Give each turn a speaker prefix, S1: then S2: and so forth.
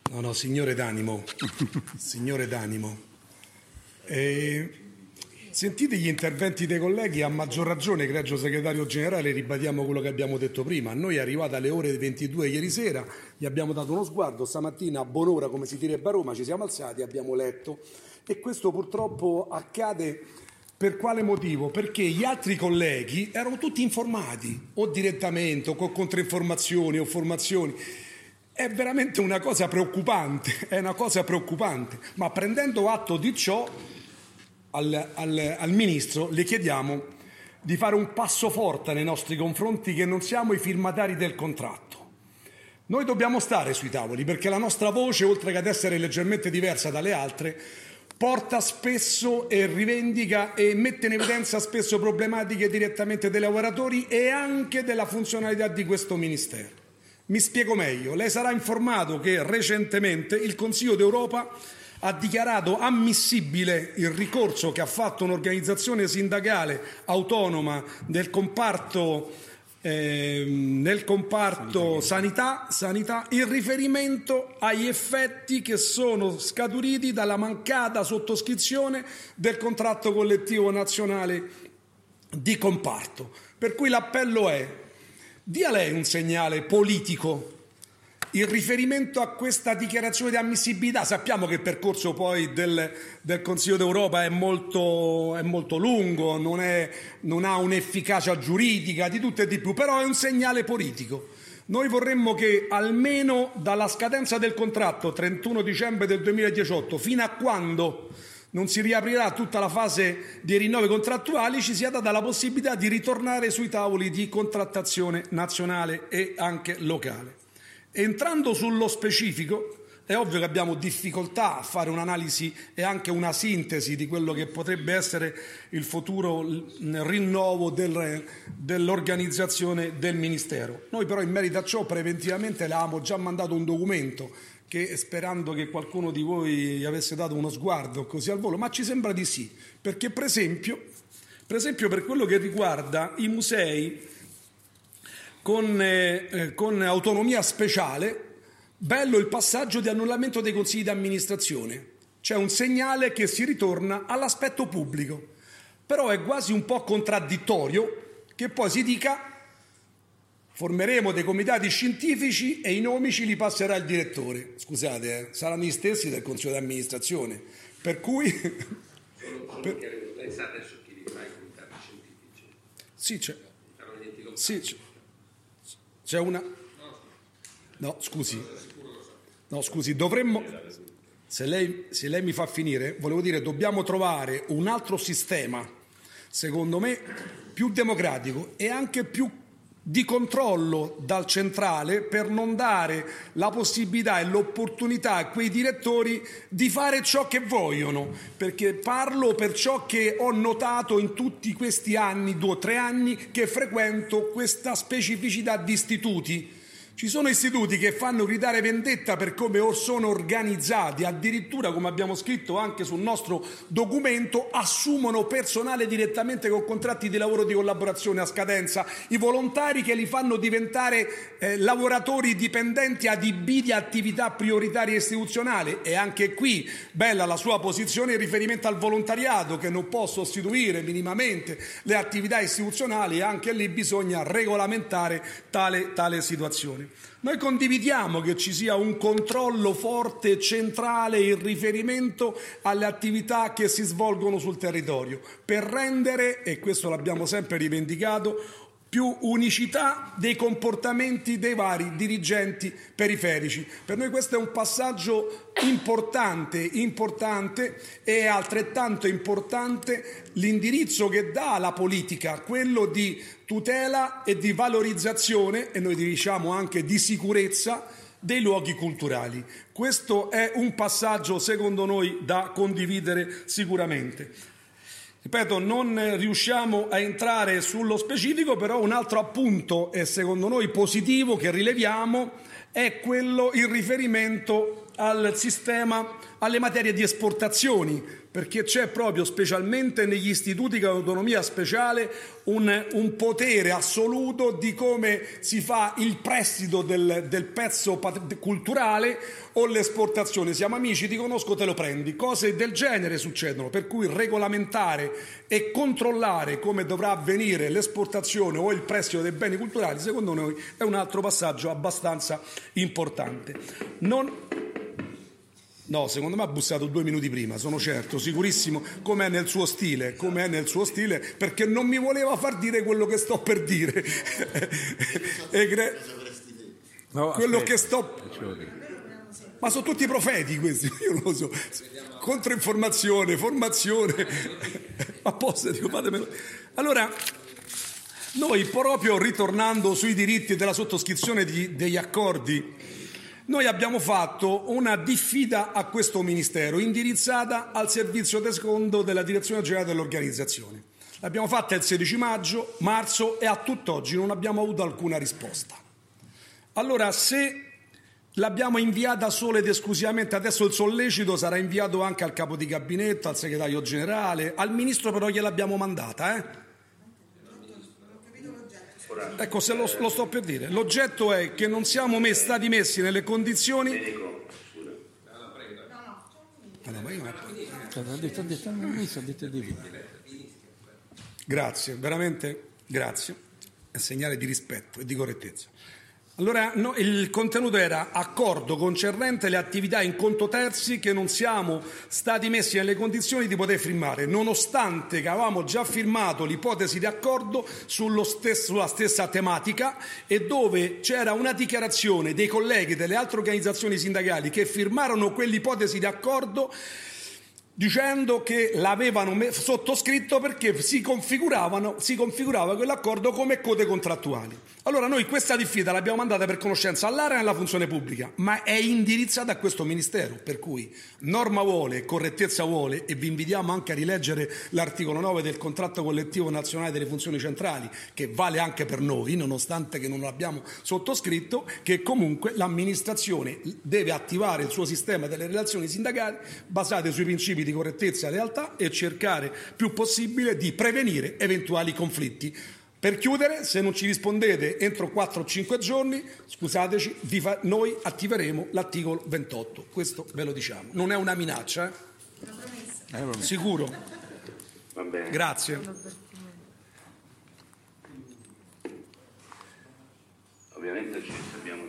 S1: No, signore d'animo, signore d'animo. Sentite gli interventi dei colleghi, a maggior ragione, egregio segretario generale, ribadiamo quello che abbiamo detto prima. A noi è arrivata alle ore 22 ieri sera, gli abbiamo dato uno sguardo, stamattina a buon'ora, come si direbbe a Roma, ci siamo alzati, abbiamo letto. E questo purtroppo accade per quale motivo? Perché gli altri colleghi erano tutti informati, o direttamente, o con controinformazioni, o formazioni. È veramente una cosa preoccupante, ma prendendo atto di ciò al Ministro le chiediamo di fare un passo forte nei nostri confronti, che non siamo i firmatari del contratto. Noi dobbiamo stare sui tavoli perché la nostra voce, oltre che ad essere leggermente diversa dalle altre, porta spesso e rivendica e mette in evidenza spesso problematiche direttamente dei lavoratori e anche della funzionalità di questo Ministero. Mi spiego meglio. Lei sarà informato che recentemente il Consiglio d'Europa ha dichiarato ammissibile il ricorso che ha fatto un'organizzazione sindacale autonoma nel comparto sanità in riferimento agli effetti che sono scaturiti dalla mancata sottoscrizione del contratto collettivo nazionale di comparto. Per cui l'appello è: dia lei un segnale politico in riferimento a questa dichiarazione di ammissibilità. Sappiamo che il percorso poi del Consiglio d'Europa è molto lungo, non ha un'efficacia giuridica, di tutto e di più, però è un segnale politico. Noi vorremmo che almeno dalla scadenza del contratto, 31 dicembre del 2018, fino a quando non si riaprirà tutta la fase dei rinnovi contrattuali, ci sia data la possibilità di ritornare sui tavoli di contrattazione nazionale e anche locale. Entrando sullo specifico, è ovvio che abbiamo difficoltà a fare un'analisi e anche una sintesi di quello che potrebbe essere il futuro rinnovo dell'organizzazione del Ministero. Noi però in merito a ciò preventivamente le avevamo già mandato un documento che, sperando che qualcuno di voi gli avesse dato uno sguardo così al volo, ma ci sembra di sì, perché per esempio per quello che riguarda i musei con autonomia speciale, bello il passaggio di annullamento dei consigli di amministrazione. C'è un segnale che si ritorna all'aspetto pubblico, però è quasi un po' contraddittorio che poi si dica: formeremo dei comitati scientifici e i nomi ce li passerà il direttore. Scusate, saranno gli stessi del Consiglio di amministrazione. Per cui
S2: lei sa adesso chi li fa i comitati scientifici?
S1: C'è una... No, scusi, dovremmo... Se lei mi fa finire, volevo dire, dobbiamo trovare un altro sistema, secondo me, più democratico e anche più di controllo dal centrale, per non dare la possibilità e l'opportunità a quei direttori di fare ciò che vogliono, perché parlo per ciò che ho notato in tutti questi anni, 2 o 3 anni che frequento questa specificità di istituti. Ci sono istituti che fanno gridare vendetta per come sono organizzati, addirittura, come abbiamo scritto anche sul nostro documento, assumono personale direttamente con contratti di lavoro di collaborazione a scadenza, i volontari che li fanno diventare lavoratori dipendenti adibiti a attività prioritarie istituzionali. E anche qui bella la sua posizione in riferimento al volontariato, che non può sostituire minimamente le attività istituzionali, e anche lì bisogna regolamentare tale situazione. Noi condividiamo che ci sia un controllo forte e centrale in riferimento alle attività che si svolgono sul territorio, per rendere, e questo l'abbiamo sempre rivendicato, più unicità dei comportamenti dei vari dirigenti periferici. Per noi questo è un passaggio importante, e è altrettanto importante l'indirizzo che dà la politica, quello di tutela e di valorizzazione, e noi diciamo anche di sicurezza, dei luoghi culturali. Questo è un passaggio, secondo noi, da condividere sicuramente. Ripeto, non riusciamo a entrare sullo specifico, però un altro appunto, e secondo noi positivo, che rileviamo è quello in riferimento al sistema, alle materie di esportazioni, perché c'è proprio, specialmente negli istituti con autonomia speciale, un potere assoluto di come si fa il prestito del pezzo culturale o l'esportazione. Siamo amici, ti conosco, te lo prendi. Cose del genere succedono, per cui regolamentare e controllare come dovrà avvenire l'esportazione o il prestito dei beni culturali, secondo noi è un altro passaggio abbastanza importante. No, secondo me ha bussato 2 minuti prima, sono certo, sicurissimo, come è nel suo stile, perché non mi voleva far dire quello che sto per dire. Quello che sto... Ma sono tutti profeti questi, io non lo so. Controinformazione, formazione. Apposta, dico, fatemelo. Allora, noi proprio ritornando sui diritti della sottoscrizione degli accordi, noi abbiamo fatto una diffida a questo Ministero indirizzata al servizio secondo della Direzione Generale dell'Organizzazione. L'abbiamo fatta il 16 marzo e a tutt'oggi non abbiamo avuto alcuna risposta. Allora, se l'abbiamo inviata solo ed esclusivamente, adesso il sollecito sarà inviato anche al capo di gabinetto, al segretario generale, al ministro però gliel'abbiamo mandata, Ecco, se lo sto per dire. L'oggetto è che non siamo stati messi nelle condizioni... Grazie, veramente grazie. È segnale di rispetto e di correttezza. Allora, il contenuto era accordo concernente le attività in conto terzi che non siamo stati messi nelle condizioni di poter firmare, nonostante che avevamo già firmato l'ipotesi di accordo sulla stessa tematica e dove c'era una dichiarazione dei colleghi delle altre organizzazioni sindacali che firmarono quell'ipotesi di accordo dicendo che l'avevano sottoscritto perché si configurava quell'accordo come code contrattuali. Allora noi questa diffida l'abbiamo mandata per conoscenza all'area e alla funzione pubblica, ma è indirizzata a questo Ministero, per cui norma vuole, correttezza vuole, e vi invitiamo anche a rileggere l'articolo 9 del contratto collettivo nazionale delle funzioni centrali, che vale anche per noi, nonostante che non l'abbiamo sottoscritto, che comunque l'amministrazione deve attivare il suo sistema delle relazioni sindacali basate sui principi di correttezza e lealtà e cercare più possibile di prevenire eventuali conflitti. Per chiudere, se non ci rispondete entro 4 o 5 giorni, scusateci, noi attiveremo l'articolo 28. Questo ve lo diciamo. Non è una minaccia, Sicuro.
S2: Va bene.
S1: Grazie.
S2: Ovviamente ci abbiamo